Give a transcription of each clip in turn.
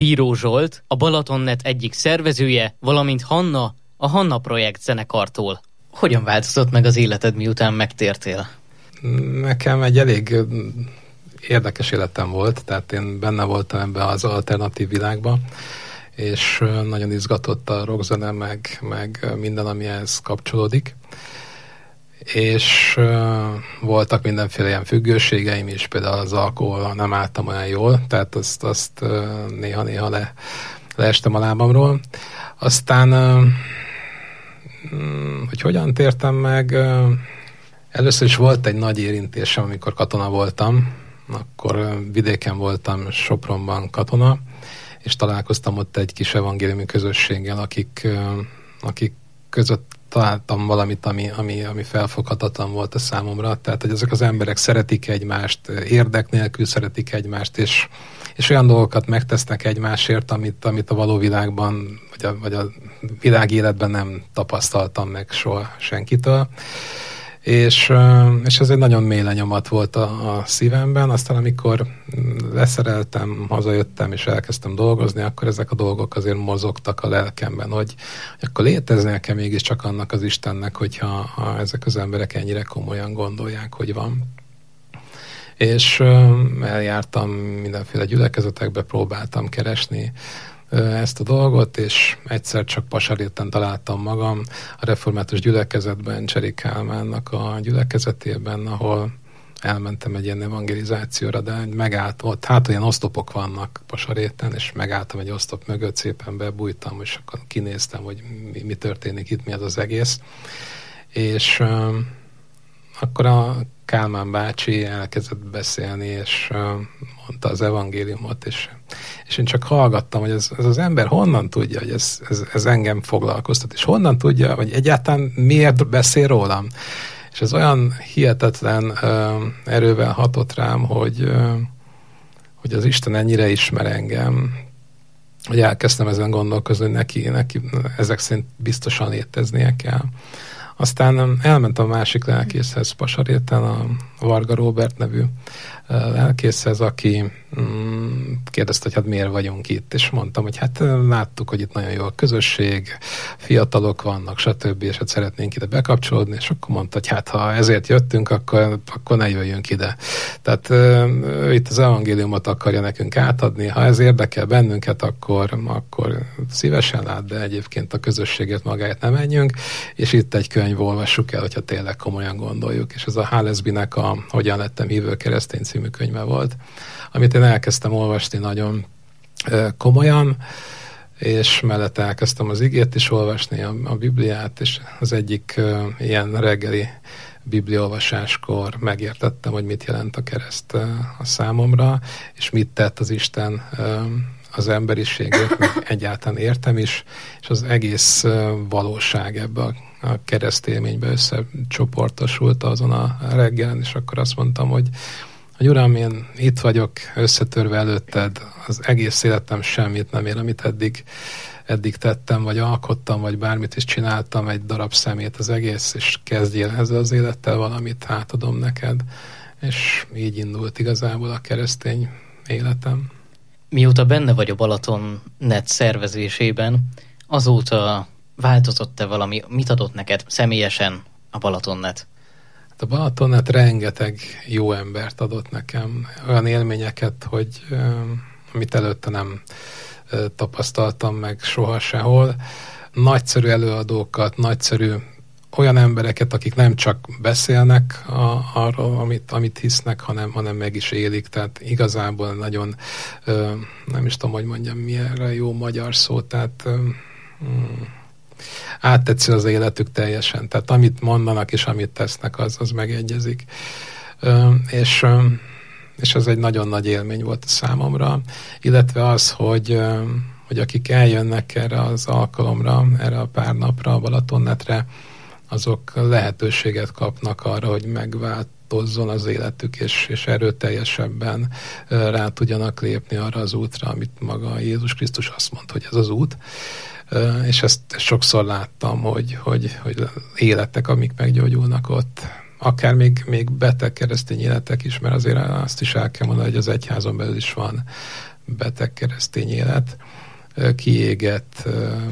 Bíró Zsolt, a Balatonnet egyik szervezője, valamint Hanna, a Hanna Projekt zenekartól. Hogyan változott meg az életed, miután megtértél? Nekem egy elég érdekes életem volt, tehát én benne voltam ebben az alternatív világban, és nagyon izgatott a rockzene, meg minden, ami ehhez kapcsolódik. És voltak mindenféle ilyen függőségeim is, például az alkoholra nem álltam olyan jól, tehát azt néha-néha leestem a lábamról. Aztán, hogy hogyan tértem meg, először is volt egy nagy érintésem, amikor katona voltam, akkor vidéken voltam, Sopronban katona, és találkoztam ott egy kis evangéliumi közösséggel, akik között találtam valamit, ami felfoghatatlan volt a számomra. Tehát, hogy ezek az emberek szeretik egymást, érdek nélkül szeretik egymást, és olyan dolgokat megtesznek egymásért, amit a való világban, vagy a világ életben nem tapasztaltam meg soha senkitől. És ez egy nagyon mély lenyomat volt a szívemben. Aztán amikor leszereltem, hazajöttem és elkezdtem dolgozni, akkor ezek a dolgok azért mozogtak a lelkemben, hogy akkor léteznie-e mégiscsak annak az Istennek, hogyha ezek az emberek ennyire komolyan gondolják, hogy van. És eljártam mindenféle gyülekezetekbe, próbáltam keresni ezt a dolgot, és egyszer csak Pasaréten találtam magam a református gyülekezetben, Cseri Kálmánnak a gyülekezetében, ahol elmentem egy ilyen evangelizációra, de megállt ott, hát olyan osztopok vannak Pasaréten, és megálltam egy osztop mögött, szépen bebújtam, és akkor kinéztem, hogy mi történik itt, mi az egész. És akkor a Kálmán bácsi elkezdett beszélni, és mondta az evangéliumot, és én csak hallgattam, hogy ez az ember honnan tudja, hogy ez engem foglalkoztat, és honnan tudja, hogy egyáltalán miért beszél rólam. És ez olyan hihetetlen erővel hatott rám, hogy az Isten ennyire ismer engem, hogy elkezdtem ezen gondolkozni, hogy neki ezek szerint biztosan léteznie kell. Aztán elmentem a másik lelkészhez Pasaréten, a Varga Róbert nevű lelkészhez, aki kérdezte, hogy hát miért vagyunk itt, és mondtam, hogy hát láttuk, hogy itt nagyon jó a közösség, fiatalok vannak, stb., és hát szeretnénk ide bekapcsolódni, és akkor mondta, hogy hát ha ezért jöttünk, akkor ne jöjjünk ide. Tehát itt az evangéliumot akarja nekünk átadni, ha ez érdekel bennünket, akkor szívesen lát, de egyébként a közösséget magáért nem menjünk, és itt egy könyv, olvassuk el, hogyha tényleg komolyan gondoljuk, és ez a Hallesbynek a Hogyan lettem hívő keresztény című könyve volt, amit én elkezdtem olvasni nagyon komolyan, és mellette elkezdtem az igét is olvasni, a Bibliát, és az egyik ilyen reggeli bibliaolvasáskor megértettem, hogy mit jelent a kereszt a számomra, és mit tett az Isten az emberiségért, meg egyáltalán értem is, és az egész valóság ebbe a keresztélménybe összecsoportosult azon a reggelen, és akkor azt mondtam, hogy Uram, én itt vagyok összetörve előtted, az egész életem semmit nem ér, amit eddig tettem, vagy alkottam, vagy bármit is csináltam, egy darab szemét az egész, és kezdjél ezzel az élettel valamit, átadom neked. És így indult igazából a keresztény életem. Mióta benne vagy a Balatonnet szervezésében, azóta változott-e valami? Mit adott neked személyesen a Balatonnet? A Balatonnet rengeteg jó embert adott nekem, olyan élményeket, hogy amit előtte nem tapasztaltam meg soha sehol. Nagyszerű előadókat, nagyszerű olyan embereket, akik nem csak beszélnek arról, amit hisznek, hanem meg is élik. Tehát igazából nagyon, nem is tudom, hogy mondjam, mi erre jó magyar szó, tehát áttetsző az életük teljesen. Tehát amit mondanak és amit tesznek, az megegyezik. És ez egy nagyon nagy élmény volt a számomra, illetve az, hogy akik eljönnek erre az alkalomra, erre a pár napra, a Balatonnettre, azok lehetőséget kapnak arra, hogy megváltozzon az életük, és erőteljesebben rá tudjanak lépni arra az útra, amit maga Jézus Krisztus azt mondta, hogy ez az út. És ezt sokszor láttam, hogy életek, amik meggyógyulnak ott. Akár még beteg keresztény életek is, mert azért azt is el kell mondani, hogy az egyházon belül is van beteg keresztény élet, kiégett,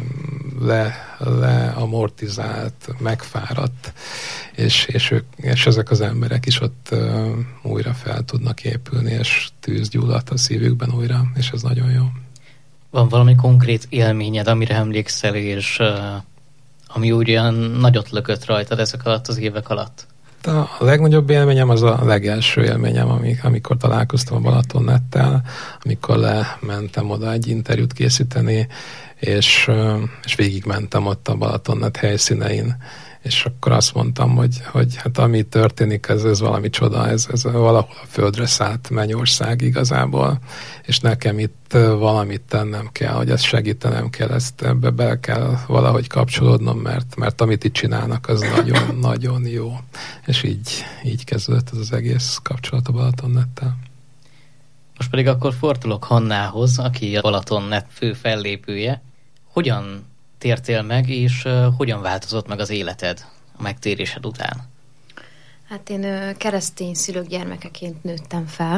leamortizált, megfáradt, és ezek az emberek is ott újra fel tudnak épülni, és tűz gyulladt a szívükben újra, és ez nagyon jó. Van valami konkrét élményed, amire emlékszel, és ami ugyan nagyot lökött rajtad ezek alatt az évek alatt? A legnagyobb élményem az a legelső élményem, amikor találkoztam a Balatonnettel, amikor lementem oda egy interjút készíteni, és végigmentem ott a Balatonnet helyszínein, és akkor azt mondtam, hogy hát ami történik, ez valami csoda, ez valahol a földre szállt mennyország igazából, és nekem itt valamit tennem kell, hogy ezt segítenem kell, ebbe bele kell valahogy kapcsolódnom, mert amit itt csinálnak, az nagyon-nagyon jó. És így kezdődött ez az egész kapcsolat a Balatonnettel. Most pedig akkor fordulok Hannához, aki a Balatonnet fő fellépője. Hogyan tértél meg, és hogyan változott meg az életed a megtérésed után? Hát én keresztény szülők gyermekeként nőttem fel.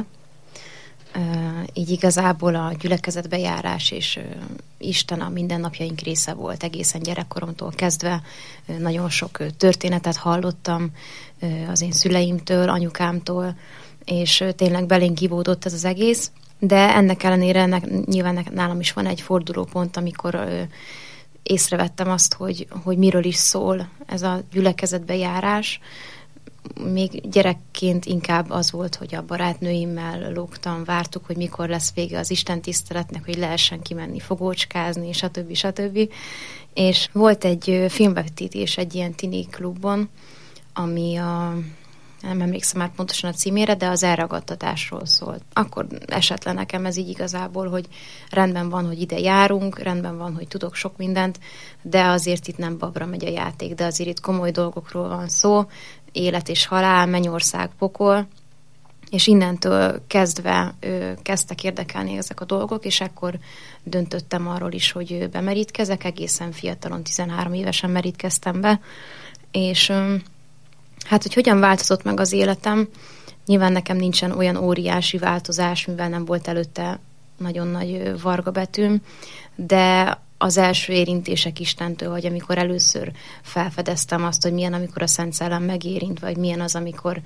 Így igazából a gyülekezetbe járás és Isten a mindennapjaink része volt egészen gyerekkoromtól kezdve. Nagyon sok történetet hallottam az én szüleimtől, anyukámtól, és tényleg belénk ivódott ez az egész. De ennek ellenére nyilván nálam is van egy fordulópont, amikor észrevettem azt, hogy miről is szól ez a gyülekezetbe járás. Még gyerekként inkább az volt, hogy a barátnőimmel lógtam, vártuk, hogy mikor lesz vége az istentiszteletnek, hogy lehessen kimenni fogócskázni, stb. És volt egy filmvetítés egy ilyen tini klubban, ami nem emlékszem már pontosan a címére, de az elragadtatásról szólt. Akkor esett le nekem ez így igazából, hogy rendben van, hogy ide járunk, rendben van, hogy tudok sok mindent, de azért itt nem babra megy a játék, de azért itt komoly dolgokról van szó, élet és halál, mennyország, pokol, és innentől kezdve kezdtek érdekelni ezek a dolgok, és akkor döntöttem arról is, hogy bemerítkezek, egészen fiatalon, 13 évesen merítkeztem be, és hát, hogy hogyan változott meg az életem, nyilván nekem nincsen olyan óriási változás, mivel nem volt előtte nagyon nagy vargabetűm, de az első érintések Istentől, vagy amikor először felfedeztem azt, hogy milyen, amikor a Szent Szellem megérint, vagy milyen az, amikor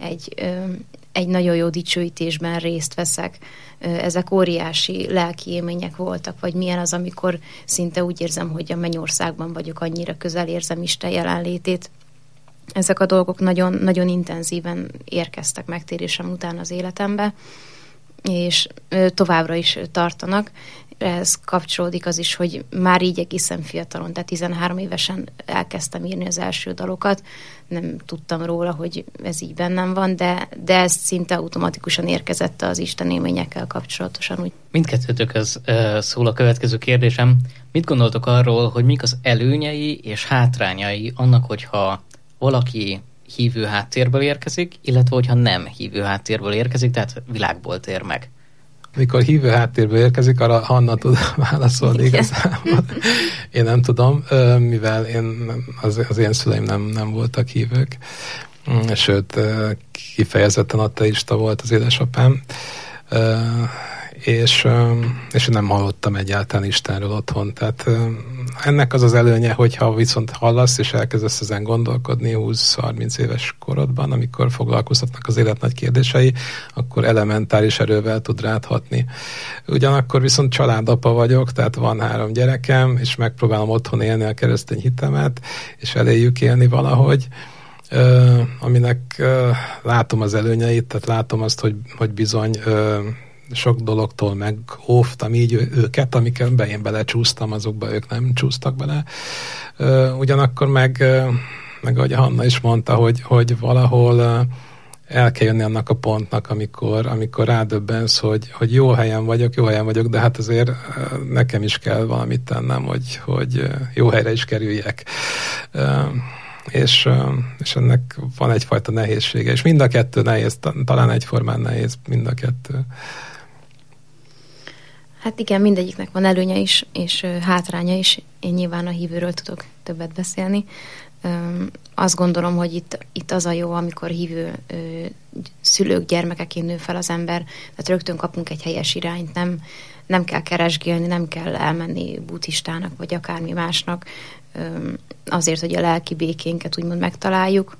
egy nagyon jó dicsőítésben részt veszek. Ezek óriási lelki élmények voltak, vagy milyen az, amikor szinte úgy érzem, hogy a mennyországban vagyok, annyira közel érzem Isten jelenlétét. Ezek a dolgok nagyon, nagyon intenzíven érkeztek megtérésem után az életembe, és továbbra is tartanak. Ehhez kapcsolódik az is, hogy már így egészen fiatalon, tehát 13 évesen elkezdtem írni az első dalokat. Nem tudtam róla, hogy ez így bennem van, de ez szinte automatikusan érkezett az Isten élményekkel kapcsolatosan. Úgy. Mindkettőtökhöz szól a következő kérdésem. Mit gondoltok arról, hogy mik az előnyei és hátrányai annak, hogyha valaki hívő háttérből érkezik, illetve hogyha nem hívő háttérből érkezik, tehát világból tér meg? Mikor hívő háttérből érkezik, arra Hanna tud válaszolni igazából. Én nem tudom, mivel az én szüleim nem voltak hívők, sőt, kifejezetten ateista volt az édesapám, és nem hallottam egyáltalán Istenről otthon. Tehát ennek az az előnye, hogyha viszont hallasz, és elkezdesz ezen gondolkodni 20-30 éves korodban, amikor foglalkoztatnak az élet nagy kérdései, akkor elementáris erővel tud rád hatni. Ugyanakkor viszont családapa vagyok, tehát van 3 gyerekem, és megpróbálom otthon élni a keresztény hitemet, és eléjük élni valahogy, aminek látom az előnyeit, tehát látom azt, hogy bizony sok dologtól megóvtam így őket, amikben én belecsúsztam, azokba ők nem csúsztak bele. Ugyanakkor meg ahogy Hanna is mondta, hogy valahol el kell jönni annak a pontnak, amikor rádöbbensz, hogy jó helyen vagyok, de hát azért nekem is kell valamit tennem, hogy jó helyre is kerüljek. És ennek van egyfajta nehézsége, és mind a kettő nehéz, talán egyformán nehéz, mind a kettő. Hát igen, mindegyiknek van előnye is, és hátránya is. Én nyilván a hívőről tudok többet beszélni. Azt gondolom, hogy itt az a jó, amikor hívő szülők gyermekeként nő fel az ember, tehát rögtön kapunk egy helyes irányt, nem kell keresgélni, nem kell elmenni buddhistának, vagy akármi másnak, azért, hogy a lelki békénket úgymond megtaláljuk,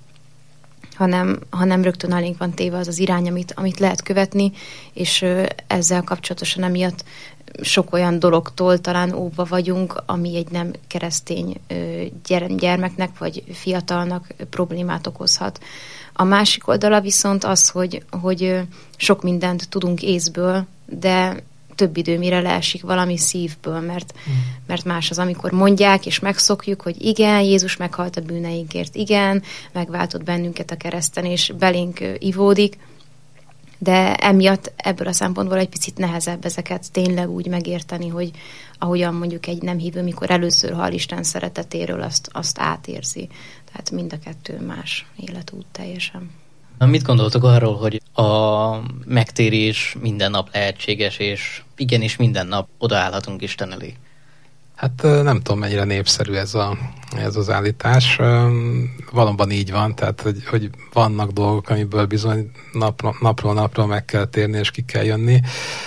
hanem rögtön elénk van téve az az irány, amit lehet követni, és ezzel kapcsolatosan emiatt sok olyan dologtól talán óvva vagyunk, ami egy nem keresztény gyermeknek vagy fiatalnak problémát okozhat. A másik oldala viszont az, hogy sok mindent tudunk észből, de több idő, mire leesik valami szívből, mert más az, amikor mondják, és megszokjuk, hogy igen, Jézus meghalt a bűneinkért, igen, megváltott bennünket a kereszten, és belénk ivódik, de emiatt ebből a szempontból egy picit nehezebb ezeket tényleg úgy megérteni, hogy ahogyan mondjuk egy nem hívő, mikor először hall Isten szeretetéről, azt átérzi. Tehát mind a kettő más életút teljesen. Mit gondoltok arról, hogy a megtérés minden nap lehetséges, és igenis minden nap odaállhatunk Isten elé? Hát nem tudom, mennyire népszerű ez az állítás. Valóban így van, tehát hogy vannak dolgok, amiből bizony napról napra meg kell térni, és ki kell jönni.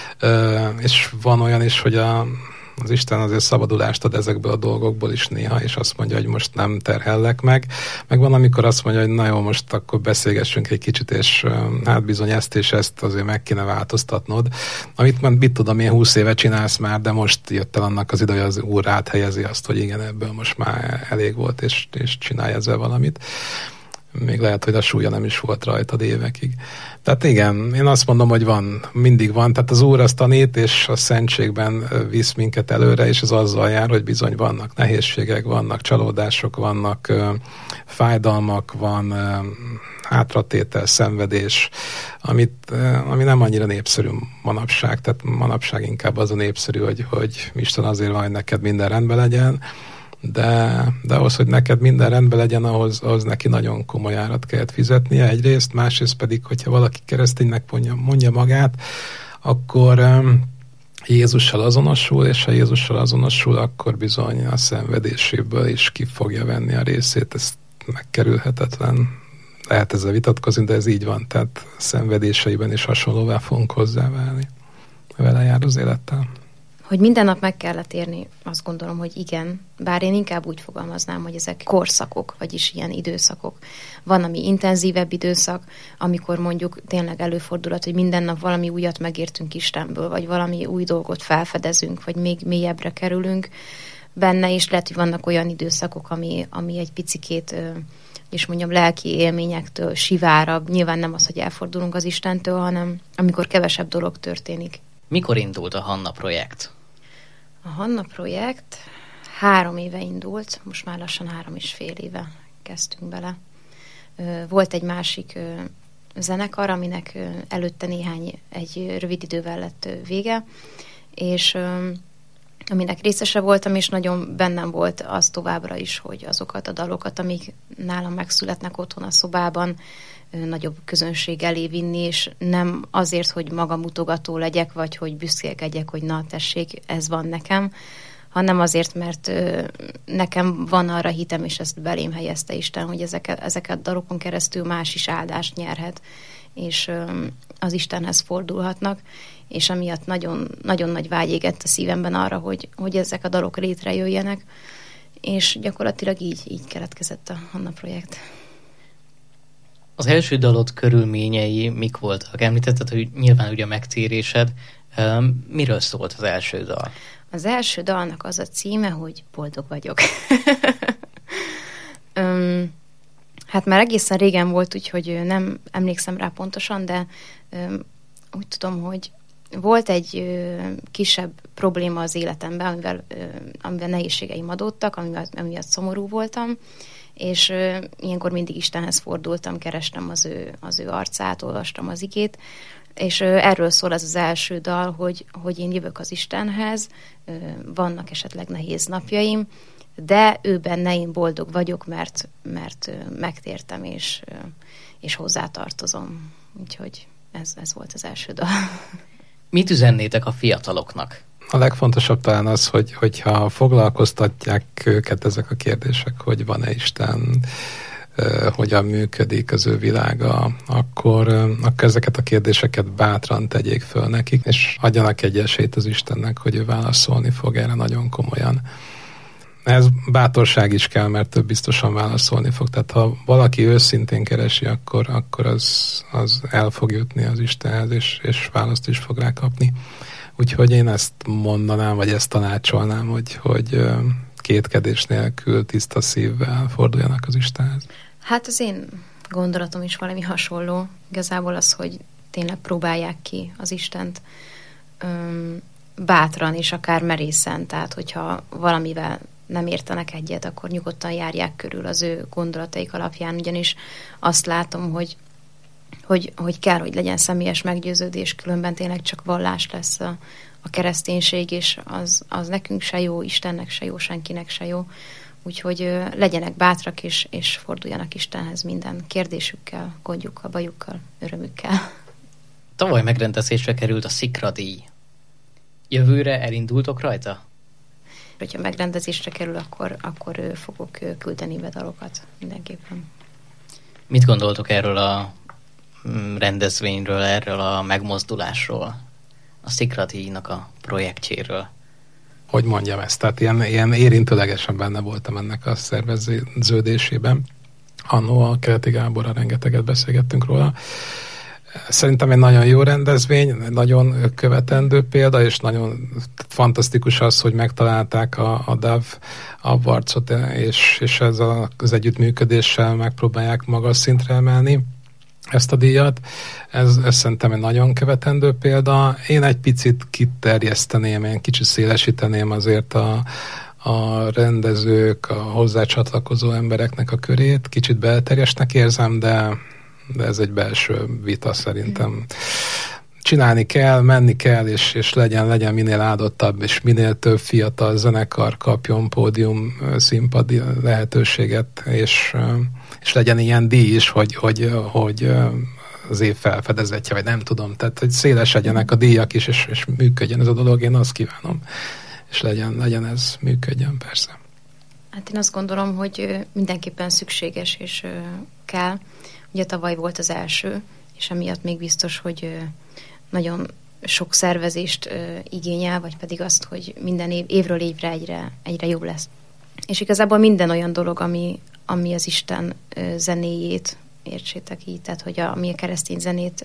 És van olyan is, hogy az Isten azért szabadulást ad ezekből a dolgokból is néha, és azt mondja, hogy most nem terhellek meg. Meg van, amikor azt mondja, hogy na jó, most akkor beszélgessünk egy kicsit, és hát bizony ezt és ezt azért meg kéne változtatnod. Amit mit tudom, én 20 éve csinálsz már, de most jött el annak az ide, hogy az Úr áthelyezi azt, hogy igen, ebből most már elég volt, és csinálj ezzel valamit. Még lehet, hogy a súlya nem is volt rajtad évekig. Tehát igen, én azt mondom, hogy mindig van. Tehát az Úr azt tanít, és a szentségben visz minket előre, és ez azzal jár, hogy bizony vannak nehézségek, vannak csalódások, vannak fájdalmak, van hátratétel, szenvedés, ami nem annyira népszerű manapság. Tehát manapság inkább az a népszerű, hogy Isten azért van, hogy neked minden rendben legyen, de ahhoz, hogy neked minden rendben legyen, ahhoz neki nagyon komoly árat kellett fizetnie egyrészt, másrészt pedig, hogyha valaki kereszténynek mondja magát, akkor Jézussal azonosul, és ha Jézussal azonosul, akkor bizony a szenvedéséből is ki fogja venni a részét, ez megkerülhetetlen. Lehet ezzel vitatkozni, de ez így van, tehát szenvedéseiben is hasonlóvá fogunk hozzáválni. Vele jár az élettel. Hogy minden nap meg kellett érni, azt gondolom, hogy igen, bár én inkább úgy fogalmaznám, hogy ezek korszakok, vagyis ilyen időszakok. Van, ami intenzívebb időszak, amikor mondjuk tényleg előfordulhat, hogy minden nap valami újat megértünk Istenből, vagy valami új dolgot felfedezünk, vagy még mélyebbre kerülünk benne, és lehet, hogy vannak olyan időszakok, ami egy picikét, és mondjam, lelki élményektől sivárabb. Nyilván nem az, hogy elfordulunk az Istentől, hanem amikor kevesebb dolog történik. Mikor indult a Hanna projekt? A Hanna projekt 3 éve indult, most már lassan 3,5 éve kezdtünk bele. Volt egy másik zenekar, aminek előtte egy rövid idővel lett vége, és aminek részese voltam, és nagyon bennem volt az továbbra is, hogy azokat a dalokat, amik nálam megszületnek otthon a szobában, nagyobb közönség elé vinni, és nem azért, hogy magamutogató legyek, vagy hogy büszkélkedjek, hogy na tessék, ez van nekem, hanem azért, mert nekem van arra hitem, és ezt belém helyezte Isten, hogy ezeket dalokon keresztül más is áldást nyerhet, és az Istenhez fordulhatnak, és amiatt nagyon, nagyon nagy vágy égett a szívemben arra, hogy ezek a dalok létrejöjjenek, és gyakorlatilag így keletkezett a Hanna projekt. Az első dalod körülményei mik voltak? Említetted, hogy nyilván ugye a megtérésed. Miről szólt az első dal? Az első dalnak az a címe, hogy Boldog vagyok. Hát már egészen régen volt, úgyhogy nem emlékszem rá pontosan, de úgy tudom, hogy volt egy kisebb probléma az életemben, amivel nehézségeim adódtak, amiatt szomorú voltam, és ilyenkor mindig Istenhez fordultam, kerestem az ő arcát, olvastam az igét, és erről szól ez az első dal, hogy én jövök az Istenhez, vannak esetleg nehéz napjaim, de ő benne én boldog vagyok, mert megtértem, és hozzátartozom. Úgyhogy ez volt az első dal. Mit üzennétek a fiataloknak? A legfontosabb talán az, hogyha foglalkoztatják őket ezek a kérdések, hogy van-e Isten, hogyan működik az ő világa, akkor ezeket a kérdéseket bátran tegyék föl nekik, és adjanak egy esélyt az Istennek, hogy ő válaszolni fog erre nagyon komolyan. Ez bátorság is kell, mert ő biztosan válaszolni fog. Tehát ha valaki őszintén keresi, akkor az el fog jutni az Istenhez, és választ is fog rá kapni. Úgyhogy én ezt mondanám, vagy ezt tanácsolnám, hogy kétkedés nélkül, tiszta szívvel forduljanak az Istenhez. Hát az én gondolatom is valami hasonló. Igazából az, hogy tényleg próbálják ki az Istent bátran és akár merészen. Tehát, hogyha valamivel nem értenek egyet, akkor nyugodtan járják körül az ő gondolataik alapján. Ugyanis azt látom, hogy kell, hogy legyen személyes meggyőződés, különben tényleg csak vallás lesz a kereszténység, és az nekünk se jó, Istennek se jó, senkinek se jó. Úgyhogy legyenek bátrak, és forduljanak Istenhez minden kérdésükkel, gondjukkal, bajukkal, örömükkel. Tavaly megrendezésre került a Szikra díj. Jövőre elindultok rajta? Hogyha megrendezésre kerül, akkor fogok küldeni bedalokat mindenképpen. Mit gondoltok erről a rendezvényről, erről a megmozdulásról, a Szikra díjnak a projektjéről? Hogy mondjam ezt? Tehát ilyen érintőlegesen benne voltam ennek a szerveződésében. Annó a Keleti Gáborral rengeteget beszélgettünk róla. Szerintem egy nagyon jó rendezvény, nagyon követendő példa, és nagyon fantasztikus az, hogy megtalálták a DAV Awards-ot, és ezzel az együttműködéssel megpróbálják magas szintre emelni ezt a díjat. Ez szerintem egy nagyon követendő példa. Én egy picit kiterjeszteném, én kicsit szélesíteném azért a rendezők, a hozzácsatlakozó embereknek a körét. Kicsit belterjesnek érzem, de ez egy belső vita szerintem. Csinálni kell, menni kell, és legyen minél áldottabb, és minél több fiatal zenekar kapjon pódium színpadi lehetőséget, és legyen ilyen díj is, hogy az év felfedezetje, vagy nem tudom, tehát hogy széles legyenek a díjak is, és működjön ez a dolog, én azt kívánom, és legyen ez, működjön persze. Hát én azt gondolom, hogy mindenképpen szükséges, és kell. Ugye tavaly volt az első, és emiatt még biztos, hogy nagyon sok szervezést igényel, vagy pedig azt, hogy minden évről évre egyre jobb lesz. És igazából minden olyan dolog, ami az Isten zenéjét, értsétek így, tehát hogy ami a keresztény zenét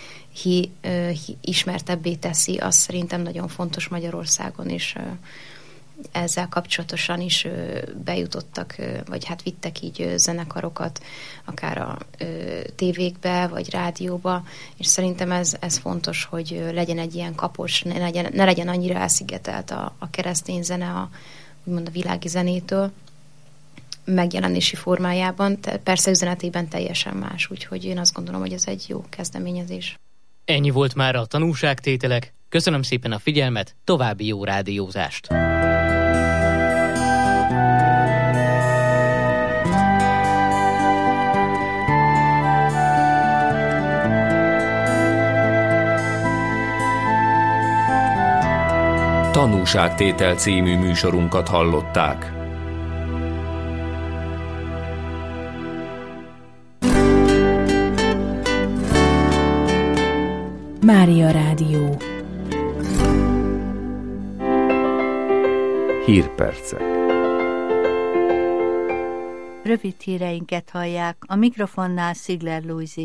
ismertebbé teszi, az szerintem nagyon fontos Magyarországon, és ezzel kapcsolatosan is bejutottak, vagy hát vittek így zenekarokat, akár a tévékbe, vagy rádióba, és szerintem ez fontos, hogy legyen egy ilyen kapos, ne legyen annyira elszigetelt a keresztény zene, úgymond a világi zenétől, megjelenési formájában, persze üzenetében teljesen más, úgyhogy én azt gondolom, hogy ez egy jó kezdeményezés. Ennyi volt már a tanúságtételek. Köszönöm szépen a figyelmet, további jó rádiózást! Tanúságtétel című műsorunkat hallották. Mária Rádió. Hírpercek. Rövid híreinket hallják, a mikrofonnál Szigler Lujzi.